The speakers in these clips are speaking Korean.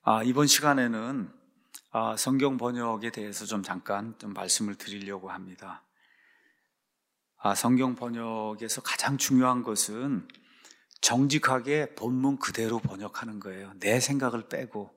이번 시간에는 성경 번역에 대해서 잠깐 말씀을 드리려고 합니다. 성경 번역에서 가장 중요한 것은 정직하게 본문 그대로 번역하는 거예요. 내 생각을 빼고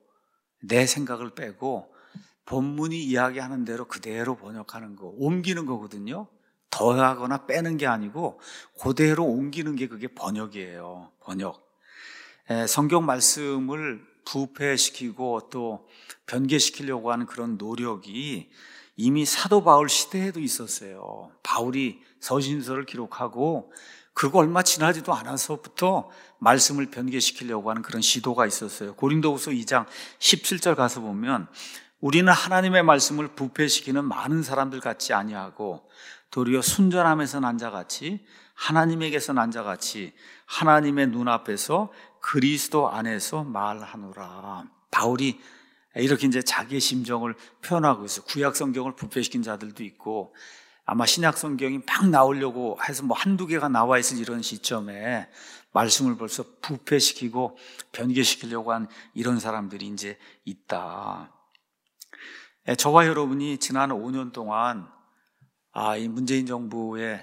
본문이 이야기하는 대로 그대로 번역하는 거, 옮기는 거거든요. 더하거나 빼는 게 아니고 그대로 옮기는 게 그게 번역이에요. 번역. 성경 말씀을 부패시키고 또 변개시키려고 하는 그런 노력이 이미 사도 바울 시대에도 있었어요. 바울이 서신서를 기록하고 그거 얼마 지나지도 않아서부터 말씀을 변개시키려고 하는 그런 시도가 있었어요. 고린도후서 2장 17절 가서 보면 우리는 하나님의 말씀을 부패시키는 많은 사람들 같지 아니하고 도리어 순전함에서 난 자같이 하나님에게서 난 자같이 하나님의 눈앞에서 그리스도 안에서 말하노라. 바울이 이렇게 이제 자기의 심정을 표현하고 있어요. 구약 성경을 부패시킨 자들도 있고 아마 신약 성경이 막 나오려고 해서 한두 개가 나와 있을 이런 시점에 말씀을 벌써 부패시키고 변개시키려고 한 이런 사람들이 이제 있다. 저와 여러분이 지난 5년 동안 이 문재인 정부의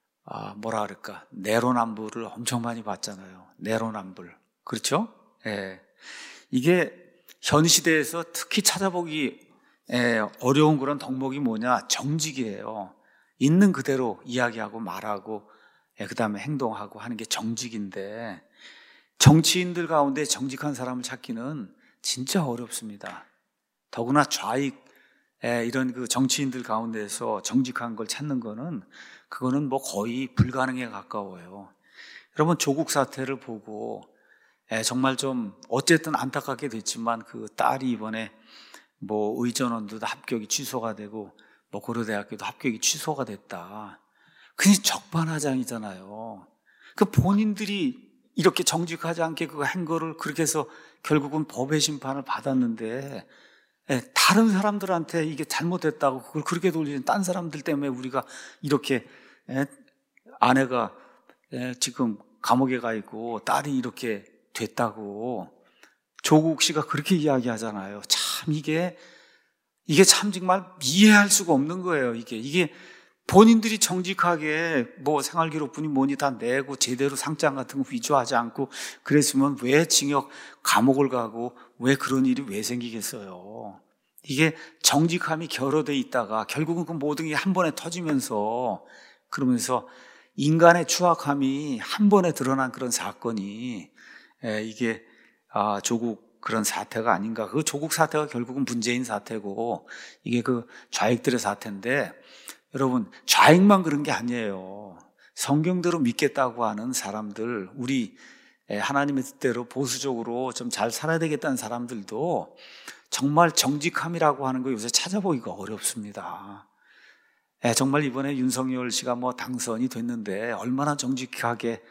내로남불을 엄청 많이 봤잖아요. 내로남불. 그렇죠? 이게 현 시대에서 특히 찾아보기 어려운 그런 덕목이 뭐냐? 정직이에요. 있는 그대로 이야기하고 말하고 그 다음에 행동하고 하는 게 정직인데 정치인들 가운데 정직한 사람을 찾기는 진짜 어렵습니다. 더구나 좌익 이런 그 정치인들 가운데서 정직한 걸 찾는 거는 그거는 거의 불가능에 가까워요. 여러분 조국 사태를 보고 정말 좀 어쨌든 안타깝게 됐지만 그 딸이 이번에 의전원도 합격이 취소가 되고 고려대학교도 합격이 취소가 됐다. 그게 적반하장이잖아요. 그 본인들이 이렇게 정직하지 않게 그거 한 거를 그렇게 해서 결국은 법의 심판을 받았는데 다른 사람들한테 이게 잘못됐다고 그걸 그렇게 돌리는 딴 사람들 때문에 우리가 이렇게 아내가 지금 감옥에 가 있고 딸이 이렇게 됐다고 조국 씨가 그렇게 이야기하잖아요. 참 이게 참 정말 이해할 수가 없는 거예요. 이게 본인들이 정직하게 생활기록부니 뭐니 다 내고 제대로 상장 같은 거 위조하지 않고 그랬으면 왜 징역 감옥을 가고 왜 그런 일이 왜 생기겠어요. 이게 정직함이 결여돼 있다가 결국은 그 모든 게 한 번에 터지면서 그러면서 인간의 추악함이 한 번에 드러난 그런 사건이 이게 조국 그런 사태가 아닌가. 그 조국 사태가 결국은 문재인 사태고 이게 그 좌익들의 사태인데 여러분 좌익만 그런 게 아니에요. 성경대로 믿겠다고 하는 사람들, 우리 하나님의 뜻대로 보수적으로 좀 잘 살아야 되겠다는 사람들도 정말 정직함이라고 하는 거 요새 찾아보기가 어렵습니다. 정말 이번에 윤석열 씨가 당선이 됐는데 얼마나 정직하게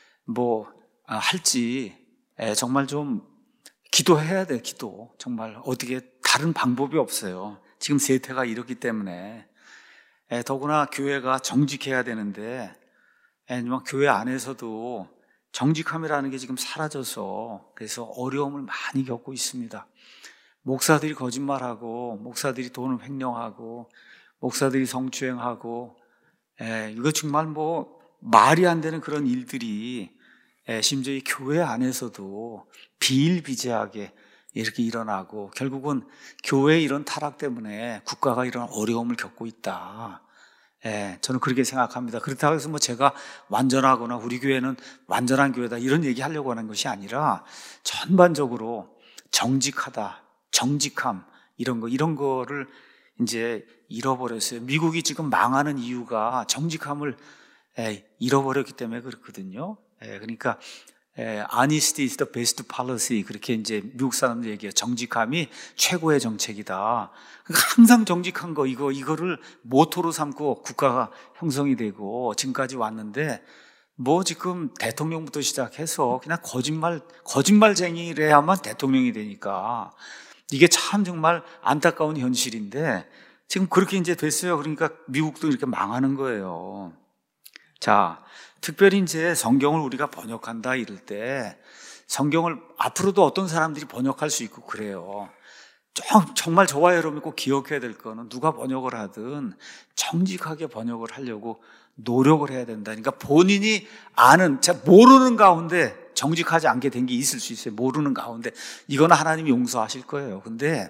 할지 정말 좀 기도해야 돼. 기도. 정말 어떻게 다른 방법이 없어요. 지금 세태가 이렇기 때문에 더구나 교회가 정직해야 되는데 교회 안에서도 정직함이라는 게 지금 사라져서 그래서 어려움을 많이 겪고 있습니다. 목사들이 거짓말하고 목사들이 돈을 횡령하고 목사들이 성추행하고 이거 정말 말이 안 되는 그런 일들이 심지어 이 교회 안에서도 비일비재하게 이렇게 일어나고 결국은 교회의 이런 타락 때문에 국가가 이런 어려움을 겪고 있다. 저는 그렇게 생각합니다. 그렇다고 해서 제가 완전하거나 우리 교회는 완전한 교회다 이런 얘기 하려고 하는 것이 아니라 전반적으로 정직하다, 정직함 이런 거를 이제 잃어버렸어요. 미국이 지금 망하는 이유가 정직함을 잃어버렸기 때문에 그렇거든요. 그러니까 honesty is the best policy 그렇게 이제 미국 사람들 얘기해요. 정직함이 최고의 정책이다. 그러니까 항상 정직한 거 이거를 모토로 삼고 국가가 형성이 되고 지금까지 왔는데 지금 대통령부터 시작해서 그냥 거짓말쟁이래야만 대통령이 되니까 이게 참 정말 안타까운 현실인데 지금 그렇게 이제 됐어요. 그러니까 미국도 이렇게 망하는 거예요. 자, 특별히 이제 성경을 우리가 번역한다 이럴 때 성경을 앞으로도 어떤 사람들이 번역할 수 있고 그래요. 정말 좋아요. 여러분 꼭 기억해야 될 거는 누가 번역을 하든 정직하게 번역을 하려고 노력을 해야 된다. 그러니까 본인이 아는, 모르는 가운데 정직하지 않게 된 게 있을 수 있어요. 모르는 가운데. 이거는 하나님이 용서하실 거예요. 근데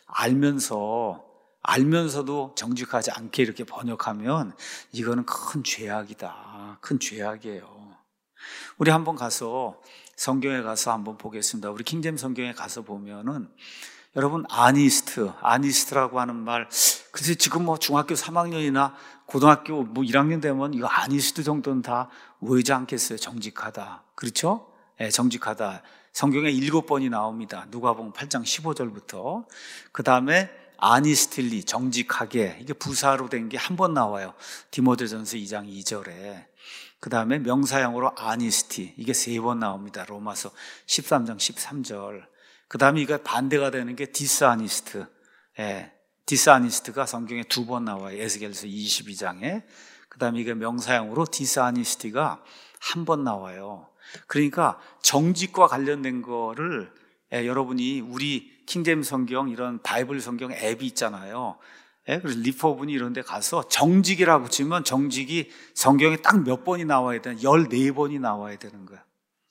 알면서도 정직하지 않게 이렇게 번역하면 이거는 큰 죄악이다. 큰 죄악이에요. 우리 한번 가서 성경에 가서 한번 보겠습니다. 우리 킹제임 성경에 가서 보면은 여러분 아니스트라고 하는 말, 글쎄 지금 뭐 중학교 3학년이나 고등학교 뭐 1학년 되면 이거 아니스트 정도는 다 외우지 않겠어요? 정직하다. 그렇죠? 네, 정직하다. 성경에 7번이 나옵니다. 누가복음 8장 15절부터. 그 다음에 아니스틸리, 정직하게. 이게 부사로 된 게 한 번 나와요. 디모데전서 2장 2절에. 그 다음에 명사형으로 아니스티. 이게 3번 나옵니다. 로마서 13장 13절. 그 다음에 이거 반대가 되는 게 디스아니스트. 예, 디스아니스트가 성경에 2번 나와요. 에스겔서 22장에. 그 다음에 이게 명사형으로 디스아니스티가 한 번 나와요. 그러니까 정직과 관련된 거를 여러분이 우리 킹제임 성경 이런 바이블 성경 앱이 있잖아요. 그래서 리퍼분이 이런 데 가서 정직이라고 치면 정직이 성경에 딱 몇 번이 나와야 되나? 14번이 나와야 되는 거야.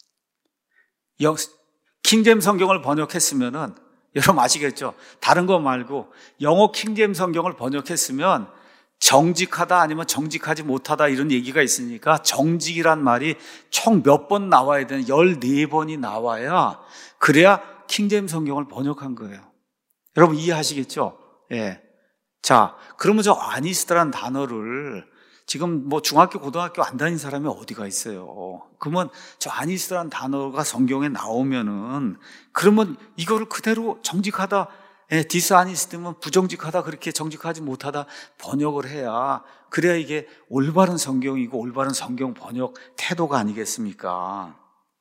킹제임 성경을 번역했으면은 여러분 아시겠죠? 다른 거 말고 영어 킹제임 성경을 번역했으면 정직하다 아니면 정직하지 못하다 이런 얘기가 있으니까 정직이란 말이 총 몇 번 나와야 되나? 14번이 나와야 그래야 킹제임 성경을 번역한 거예요. 여러분 이해하시겠죠? 예. 자, 그러면 저 아니스트란 단어를 지금 뭐 중학교, 고등학교 안 다닌 사람이 어디가 있어요? 그러면 저 아니스트란 단어가 성경에 나오면은 그러면 이거를 그대로 정직하다, 디스아니스트면 부정직하다, 그렇게 정직하지 못하다 번역을 해야 그래야 이게 올바른 성경이고 올바른 성경 번역 태도가 아니겠습니까?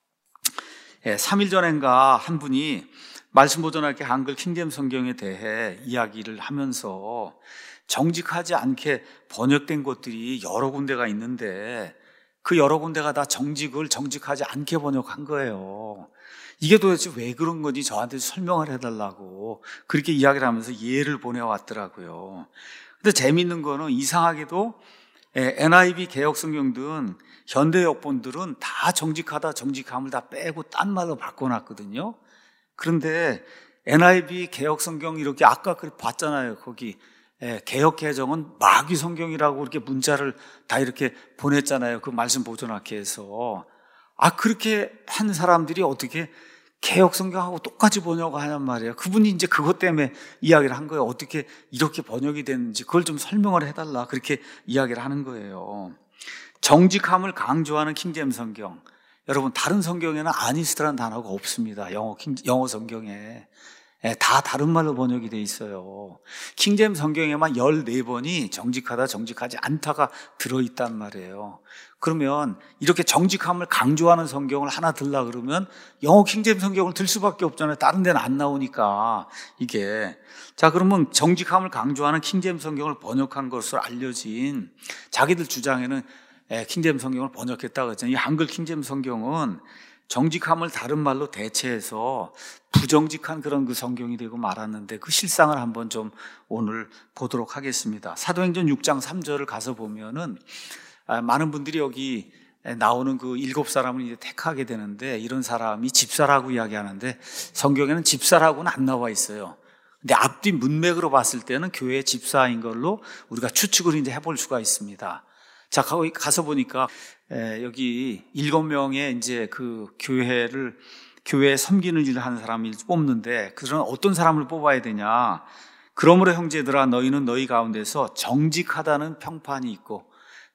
3일 전인가 한 분이 말씀 보존할게 한글 킹제임 성경에 대해 이야기를 하면서 정직하지 않게 번역된 것들이 여러 군데가 있는데 그 여러 군데가 다 정직하지 않게 번역한 거예요. 이게 도대체 왜 그런 건지 저한테 설명을 해달라고 그렇게 이야기를 하면서 예를 보내왔더라고요. 근데 재미있는 거는 이상하게도 NIV 개역 성경들은 현대 역본들은 다 정직함을 다 빼고 딴 말로 바꿔놨거든요. 그런데 NIV 개역 성경 이렇게 아까 봤잖아요. 거기 개역 개정은 마귀 성경이라고 이렇게 문자를 다 이렇게 보냈잖아요. 그 말씀 보존하게 해서. 그렇게 한 사람들이 어떻게 개역 성경하고 똑같이 번역하냔 말이에요. 그분이 이제 그것 때문에 이야기를 한 거예요. 어떻게 이렇게 번역이 됐는지 그걸 좀 설명을 해달라. 그렇게 이야기를 하는 거예요. 정직함을 강조하는 킹제임 성경. 여러분 다른 성경에는 아니스트라는 단어가 없습니다. 영어 성경에. 다 다른 말로 번역이 돼 있어요. 킹제임 성경에만 14번이 정직하다, 정직하지 않다가 들어있단 말이에요. 그러면 이렇게 정직함을 강조하는 성경을 하나 들라 그러면 영어 킹제임 성경을 들 수밖에 없잖아요. 다른 데는 안 나오니까 이게. 자, 그러면 정직함을 강조하는 킹제임 성경을 번역한 것으로 알려진 자기들 주장에는 킹제임 성경을 번역했다고 했잖아요. 이 한글 킹제임 성경은 정직함을 다른 말로 대체해서 부정직한 그런 그 성경이 되고 말았는데 그 실상을 한번 좀 오늘 보도록 하겠습니다. 사도행전 6장 3절을 가서 보면은 많은 분들이 여기 나오는 그 7사람을 이제 택하게 되는데 이런 사람이 집사라고 이야기하는데 성경에는 집사라고는 안 나와 있어요. 근데 앞뒤 문맥으로 봤을 때는 교회 집사인 걸로 우리가 추측을 이제 해볼 수가 있습니다. 자, 거기 가서 보니까 여기 7명의 이제 그 교회에 섬기는 일을 하는 사람을 뽑는데 그런 어떤 사람을 뽑아야 되냐? 그러므로 형제들아 너희는 너희 가운데서 정직하다는 평판이 있고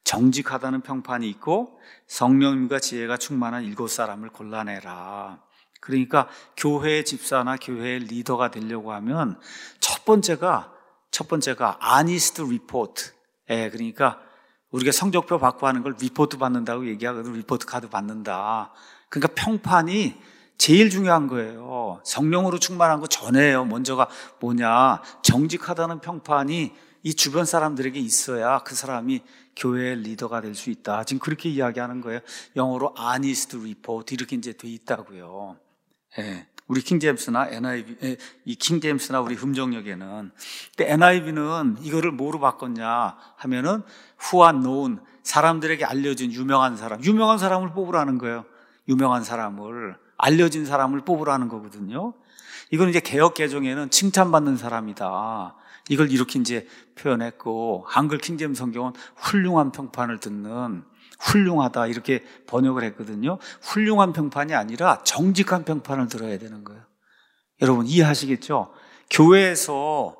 성령님과 지혜가 충만한 7사람을 골라내라. 그러니까 교회의 집사나 교회의 리더가 되려고 하면 첫 번째가 honest report. 그러니까 우리가 성적표 받고 하는 걸 리포트 받는다고 얘기하거든. 리포트 카드 받는다. 그러니까 평판이 제일 중요한 거예요. 성령으로 충만한 거 전에요. 먼저가 뭐냐? 정직하다는 평판이 이 주변 사람들에게 있어야 그 사람이 교회의 리더가 될 수 있다. 지금 그렇게 이야기하는 거예요. 영어로 honest report 이렇게 이제 돼 있다고요. 예. 우리 킹제임스나 NIV, 이 킹제임스나 우리 흠정역에는. 근데 NIV는 이거를 뭐로 바꿨냐 하면은 who are known, 사람들에게 알려진 유명한 사람을 뽑으라는 거예요. 유명한 사람을, 알려진 사람을 뽑으라는 거거든요. 이건 이제 개역 개정에는 칭찬받는 사람이다. 이걸 이렇게 이제 표현했고, 한글 킹제임스 성경은 훌륭한 평판을 듣는, 훌륭하다 이렇게 번역을 했거든요. 훌륭한 평판이 아니라 정직한 평판을 들어야 되는 거예요. 여러분 이해하시겠죠? 교회에서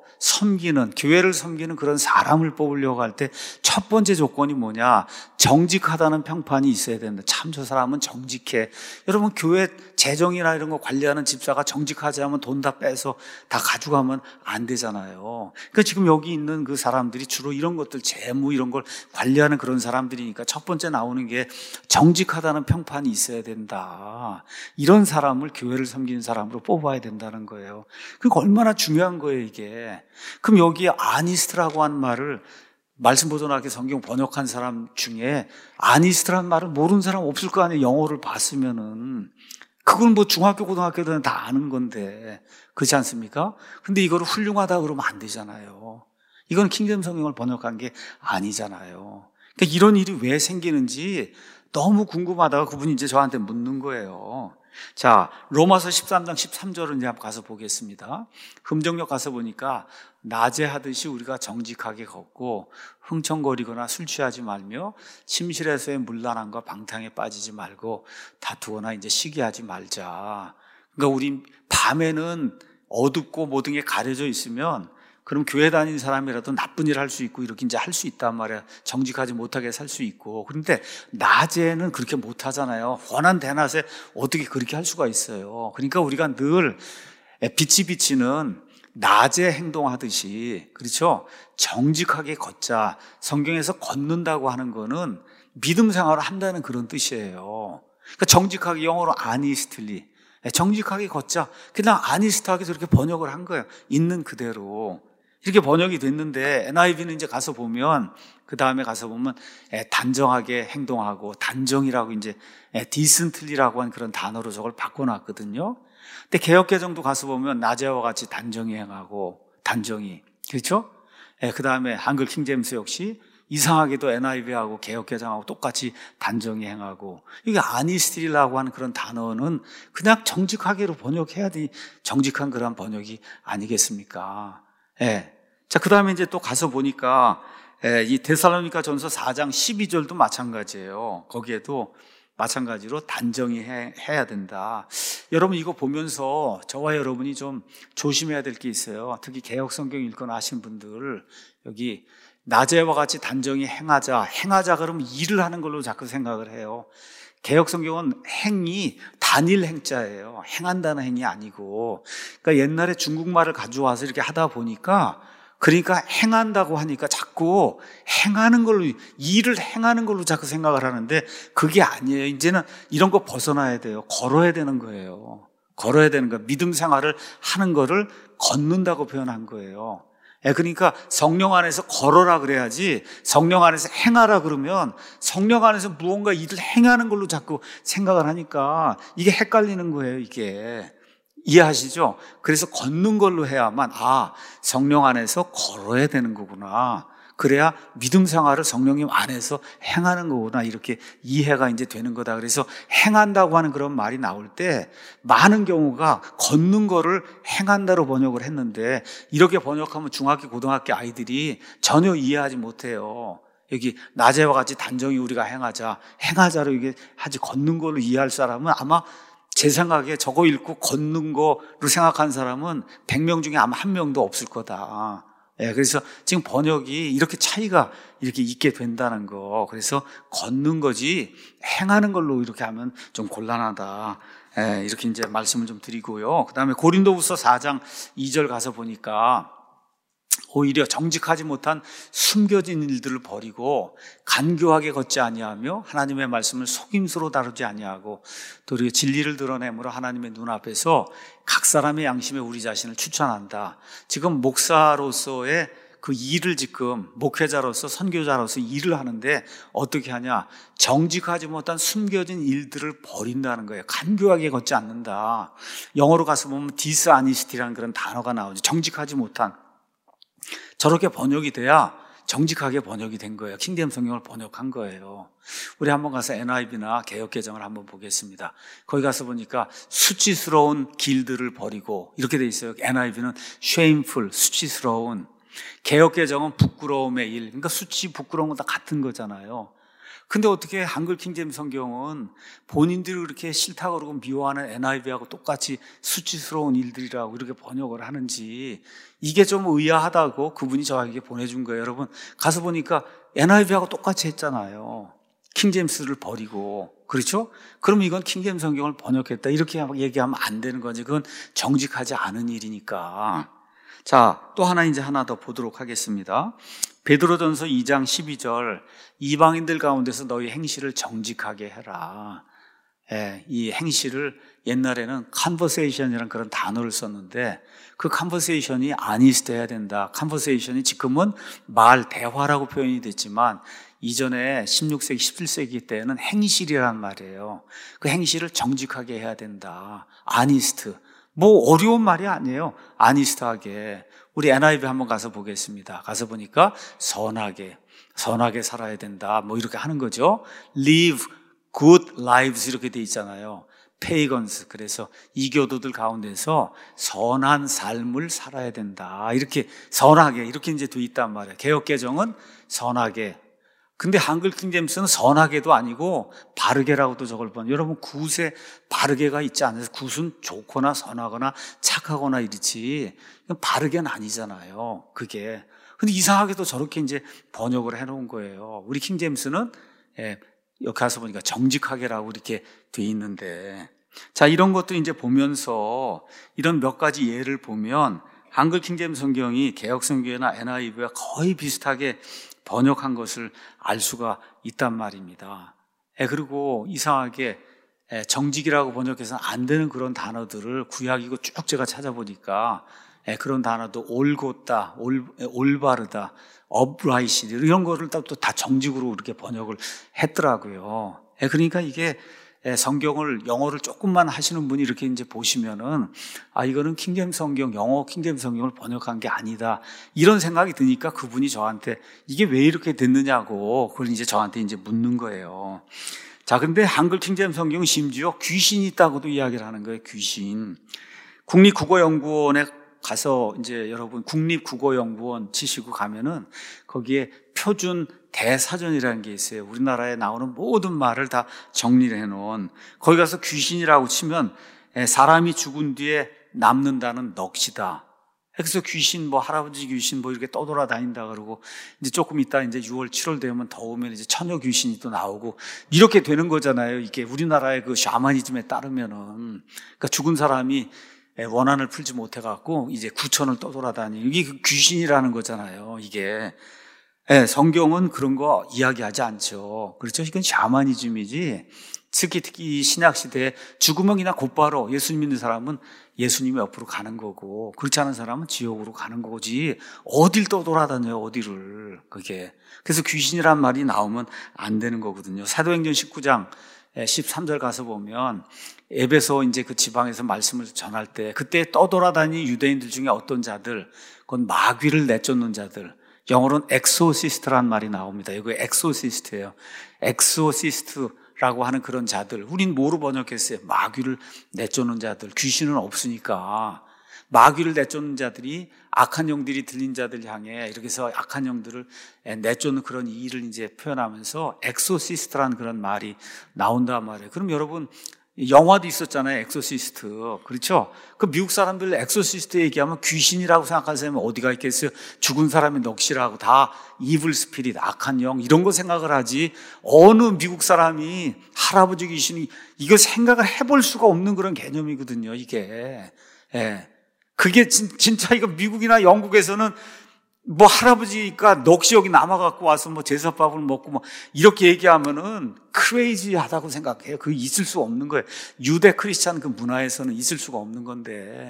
교회를 섬기는 그런 사람을 뽑으려고 할 때 첫 번째 조건이 뭐냐? 정직하다는 평판이 있어야 된다. 참 저 사람은 정직해. 여러분 교회 재정이나 이런 거 관리하는 집사가 정직하지 않으면 돈 다 빼서 다 가져가면 안 되잖아요. 그러니까 지금 여기 있는 그 사람들이 주로 이런 것들, 재무 이런 걸 관리하는 그런 사람들이니까 첫 번째 나오는 게 정직하다는 평판이 있어야 된다. 이런 사람을 교회를 섬기는 사람으로 뽑아야 된다는 거예요. 그러니까 얼마나 중요한 거예요 이게. 그럼 여기에 아니스트라고 한 말을 말씀보존학교 성경 번역한 사람 중에 아니스트라는 말을 모르는 사람 없을 거 아니에요. 영어를 봤으면은. 그건 뭐 중학교 고등학교들은 다 아는 건데 그렇지 않습니까? 근데 이거를 훌륭하다 그러면 안 되잖아요. 이건 킹제임스 성경을 번역한 게 아니잖아요. 그러니까 이런 일이 왜 생기는지 너무 궁금하다가 그분이 이제 저한테 묻는 거예요. 자, 로마서 13장 13절은 이제 한번 가서 보겠습니다. 흠정역 가서 보니까 낮에 하듯이 우리가 정직하게 걷고 흥청거리거나 술 취하지 말며 침실에서의 문란함과 방탕에 빠지지 말고 다투거나 이제 시기하지 말자. 그러니까 우리 밤에는 어둡고 모든 게 가려져 있으면 그럼 교회 다니는 사람이라도 나쁜 일 할 수 있고 이렇게 이제 할 수 있단 말이야. 정직하지 못하게 살 수 있고. 그런데 낮에는 그렇게 못 하잖아요. 환한 대낮에 어떻게 그렇게 할 수가 있어요. 그러니까 우리가 늘 빛이 비치는 낮에 행동하듯이, 그렇죠? 정직하게 걷자. 성경에서 걷는다고 하는 거는 믿음 생활을 한다는 그런 뜻이에요. 그러니까 정직하게, 영어로 honestly, 정직하게 걷자. 그냥 honest하게 저렇게 번역을 한 거예요. 있는 그대로. 이렇게 번역이 됐는데 NIV는 이제 가서 보면, 그 다음에 가서 보면 단정하게 행동하고, 단정이라고 이제 decently라고 한 그런 단어로 저걸 바꿔놨거든요. 근데 개역개정도 가서 보면 낮에와 같이 단정히 행하고, 단정히, 그렇죠? 그 다음에 한글 킹제임스 역시 이상하게도 NIV하고 개역개정하고 똑같이 단정히 행하고, 이게 honestly라고 하는 그런 단어는 그냥 정직하게로 번역해야 돼. 정직한 그런 번역이 아니겠습니까? 자, 그 다음에 이제 또 가서 보니까 이 데살로니가 전서 4장 12절도 마찬가지예요. 거기에도 마찬가지로 단정히 해야 된다. 여러분 이거 보면서 저와 여러분이 좀 조심해야 될 게 있어요. 특히 개역 성경 읽거나 하신 분들, 여기 낮에와 같이 단정히 행하자 그러면 일을 하는 걸로 자꾸 생각을 해요. 개역 성경은 행이 단일 행자예요. 행한다는 행이 아니고. 그러니까 옛날에 중국말을 가져와서 이렇게 하다 보니까, 그러니까 행한다고 하니까 자꾸 행하는 걸로, 일을 행하는 걸로 자꾸 생각을 하는데 그게 아니에요. 이제는 이런 거 벗어나야 돼요. 걸어야 되는 거예요. 걸어야 되는 거예요. 믿음 생활을 하는 거를 걷는다고 표현한 거예요. 그러니까 성령 안에서 걸어라 그래야지, 성령 안에서 행하라 그러면 성령 안에서 무언가 일을 행하는 걸로 자꾸 생각을 하니까 이게 헷갈리는 거예요. 이게 이해하시죠? 그래서 걷는 걸로 해야만, 성령 안에서 걸어야 되는 거구나, 그래야 믿음 생활을 성령님 안에서 행하는 거구나, 이렇게 이해가 이제 되는 거다. 그래서 행한다고 하는 그런 말이 나올 때 많은 경우가 걷는 거를 행한다로 번역을 했는데, 이렇게 번역하면 중학교 고등학교 아이들이 전혀 이해하지 못해요. 여기 낮에와 같이 단정히 우리가 행하자로 이게 하지, 걷는 걸로 이해할 사람은 아마 제 생각에 저거 읽고 걷는 거로 생각한 사람은 100명 중에 아마 1명도 없을 거다. 그래서 지금 번역이 이렇게 차이가 이렇게 있게 된다는 거. 그래서 걷는 거지 행하는 걸로 이렇게 하면 좀 곤란하다. 이렇게 이제 말씀을 좀 드리고요. 그 다음에 고린도후서 4장 2절 가서 보니까 오히려 정직하지 못한 숨겨진 일들을 버리고 간교하게 걷지 아니하며 하나님의 말씀을 속임수로 다루지 아니하고 또 우리가 진리를 드러내므로 하나님의 눈앞에서 각 사람의 양심에 우리 자신을 추천한다. 지금 목사로서의 그 일을 지금 목회자로서 선교자로서 일을 하는데 어떻게 하냐? 정직하지 못한 숨겨진 일들을 버린다는 거예요. 간교하게 걷지 않는다. 영어로 가서 보면 dishonesty라는 그런 단어가 나오죠. 정직하지 못한. 저렇게 번역이 돼야 정직하게 번역이 된 거예요. 킹제임스 성경을 번역한 거예요. 우리 한번 가서 NIV나 개역개정을 한번 보겠습니다. 거기 가서 보니까 수치스러운 길들을 버리고 이렇게 돼 있어요. NIV는 shameful, 수치스러운. 개역개정은 부끄러움의 일. 그러니까 수치, 부끄러운 건 다 같은 거잖아요. 근데 어떻게 한글 킹제임스 성경은 본인들이 그렇게 싫다고 그러고 미워하는 NIV하고 똑같이 수치스러운 일들이라고 이렇게 번역을 하는지 이게 좀 의아하다고 그분이 저에게 보내준 거예요. 여러분 가서 보니까 NIV하고 똑같이 했잖아요. 킹제임스를 버리고. 그렇죠? 그럼 이건 킹제임스 성경을 번역했다 이렇게 얘기하면 안 되는 거지. 그건 정직하지 않은 일이니까. 자, 또 하나 더 보도록 하겠습니다. 베드로전서 2장 12절 이방인들 가운데서 너희 행실을 정직하게 해라. 이 행실을 옛날에는 conversation이라는 그런 단어를 썼는데 그 conversation이 honest 해야 된다. conversation이 지금은 말, 대화라고 표현이 됐지만 이전에 16세기, 17세기 때는 행실이란 말이에요. 그 행실을 정직하게 해야 된다. honest. 뭐 어려운 말이 아니에요. honest하게. 우리 NIV 한번 가서 보겠습니다. 가서 보니까 선하게 살아야 된다. 뭐 이렇게 하는 거죠. live good lives 이렇게 돼 있잖아요. pagans. 그래서 이교도들 가운데서 선한 삶을 살아야 된다. 이렇게 선하게 이렇게 이제 돼 있단 말이에요. 개역개정은 선하게. 근데 한글 킹제임스는 선하게도 아니고 바르게라고도 저걸 보면 여러분 굿에 바르게가 있지 않아서 굿은 좋거나 선하거나 착하거나 이렇지 바르게는 아니잖아요. 그게. 근데 이상하게도 저렇게 이제 번역을 해놓은 거예요. 우리 킹제임스는 여기 가서 보니까 정직하게라고 이렇게 돼 있는데 자 이런 것도 이제 보면서 이런 몇 가지 예를 보면 한글 킹제임스 성경이 개역 성경이나 NIV와 거의 비슷하게 번역한 것을 알 수가 있단 말입니다. 그리고 이상하게 정직이라고 번역해서는 안 되는 그런 단어들을 구약이고 쭉 제가 찾아보니까 그런 단어도 올곧다, 올바르다, upright 이런 거를 또 다 정직으로 이렇게 번역을 했더라고요. 그러니까 이게 성경을 영어를 조금만 하시는 분이 이렇게 이제 보시면은 이거는 킹제임스 성경, 영어 킹제임스 성경을 번역한 게 아니다. 이런 생각이 드니까 그분이 저한테 이게 왜 이렇게 됐느냐고 그걸 이제 저한테 이제 묻는 거예요. 자, 근데 한글 킹제임스 성경은 심지어 귀신이 있다고도 이야기를 하는 거예요. 귀신. 국립국어연구원에 가서 이제 여러분 국립국어연구원 치시고 가면은 거기에 표준 대사전이라는 게 있어요. 우리나라에 나오는 모든 말을 다 정리를 해놓은. 거기 가서 귀신이라고 치면 사람이 죽은 뒤에 남는다는 넋이다. 그래서 귀신, 뭐 할아버지 귀신 뭐 이렇게 떠돌아다닌다 그러고 이제 조금 있다 이제 6월, 7월 되면 더우면 이제 처녀 귀신이 또 나오고 이렇게 되는 거잖아요. 이게 우리나라의 그 샤머니즘에 따르면은 그러니까 죽은 사람이 원한을 풀지 못해갖고 이제 구천을 떠돌아다니는 이게 그 귀신이라는 거잖아요. 이게. 성경은 그런 거 이야기하지 않죠. 그렇죠? 이건 샤머니즘이지. 특히 신약 시대에 죽으면 그냥 곧바로 예수님 믿는 사람은 예수님이 옆으로 가는 거고 그렇지 않은 사람은 지옥으로 가는 거지 어딜 떠돌아다녀요 어디를 그게. 그래서 귀신이란 말이 나오면 안 되는 거거든요. 사도행전 19장 13절 가서 보면 에베소 이제 그 지방에서 말씀을 전할 때 그때 떠돌아다니는 유대인들 중에 어떤 자들 그건 마귀를 내쫓는 자들 영어로는 엑소시스트란 말이 나옵니다. 이거 엑소시스트예요. 엑소시스트라고 하는 그런 자들. 우린 뭐로 번역했어요? 마귀를 내쫓는 자들. 귀신은 없으니까. 마귀를 내쫓는 자들이 악한 영들이 들린 자들 향해 이렇게 해서 악한 영들을 내쫓는 그런 일을 이제 표현하면서 엑소시스트라는 그런 말이 나온단 말이에요. 그럼 여러분 영화도 있었잖아요. 엑소시스트. 그렇죠? 그 미국 사람들 엑소시스트 얘기하면 귀신이라고 생각하는 사람이 어디가 있겠어요? 죽은 사람의 넋이라고 다 이블 스피릿, 악한 영 이런 거 생각을 하지 어느 미국 사람이 할아버지 귀신이 이거 생각을 해볼 수가 없는 그런 개념이거든요. 이게. 그게 진짜 이거 미국이나 영국에서는 뭐 할아버지가 넋이 여기 남아갖고 와서 뭐 제사밥을 먹고 뭐 이렇게 얘기하면은 크레이지하다고 생각해요. 그게 있을 수 없는 거예요. 유대 크리스찬 그 문화에서는 있을 수가 없는 건데.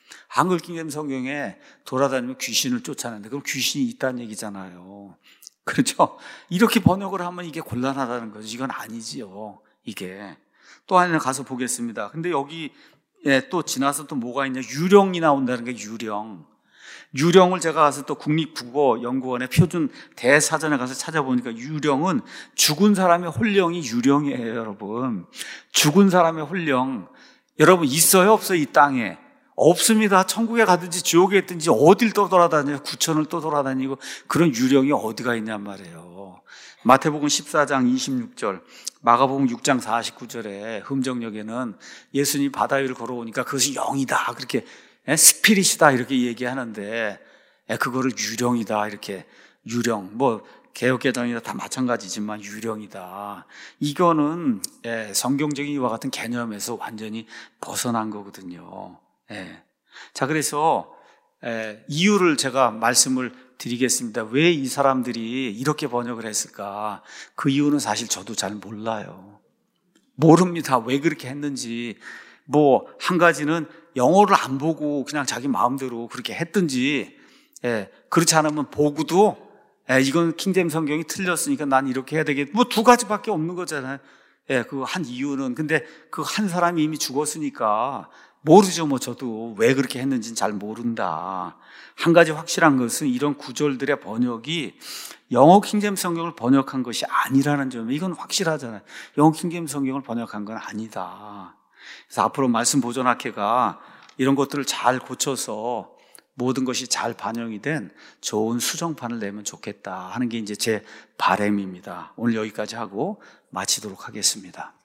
한글 킹제임 성경에 돌아다니면 귀신을 쫓아내는데 그럼 귀신이 있다는 얘기잖아요. 그렇죠? 이렇게 번역을 하면 이게 곤란하다는 거죠. 이건 아니지요. 이게. 또 하나 가서 보겠습니다. 근데 여기 또 지나서 또 뭐가 있냐? 유령이 나온다는 게 유령. 유령을 제가 가서 또 국립국어연구원의 표준 대사전에 가서 찾아보니까 유령은 죽은 사람의 혼령이 유령이에요, 여러분. 죽은 사람의 혼령. 여러분 있어요, 없어요, 이 땅에? 없습니다. 천국에 가든지 지옥에 있든지 어딜 또 돌아다니고 구천을 또 돌아다니고 그런 유령이 어디가 있냔 말이에요. 마태복음 14장 26절, 마가복음 6장 49절에 흠정역에는 예수님이 바다 위를 걸어오니까 그것이 영이다, 그렇게 스피릿이다 이렇게 얘기하는데 그거를 유령이다 이렇게, 유령, 뭐 개혁개정이나 다 마찬가지지만 유령이다, 이거는 성경적인 이와 같은 개념에서 완전히 벗어난 거거든요. 자, 그래서 이유를 제가 말씀을 드리겠습니다. 왜 이 사람들이 이렇게 번역을 했을까? 그 이유는 사실 저도 잘 몰라요. 모릅니다. 왜 그렇게 했는지. 뭐 한 가지는 영어를 안 보고 그냥 자기 마음대로 그렇게 했든지, 그렇지 않으면 보고도 이건 킹제임 성경이 틀렸으니까 난 이렇게 해야 되겠다, 뭐 두 가지밖에 없는 거잖아요. 그 한 이유는, 근데 그 한 사람이 이미 죽었으니까 모르죠. 뭐 저도 왜 그렇게 했는지는 잘 모른다. 한 가지 확실한 것은 이런 구절들의 번역이 영어 킹제임 성경을 번역한 것이 아니라는 점, 이건 확실하잖아요. 영어 킹제임 성경을 번역한 건 아니다. 그래서 앞으로 말씀 보존학회가 이런 것들을 잘 고쳐서 모든 것이 잘 반영이 된 좋은 수정판을 내면 좋겠다 하는 게 이제 제 바람입니다. 오늘 여기까지 하고 마치도록 하겠습니다.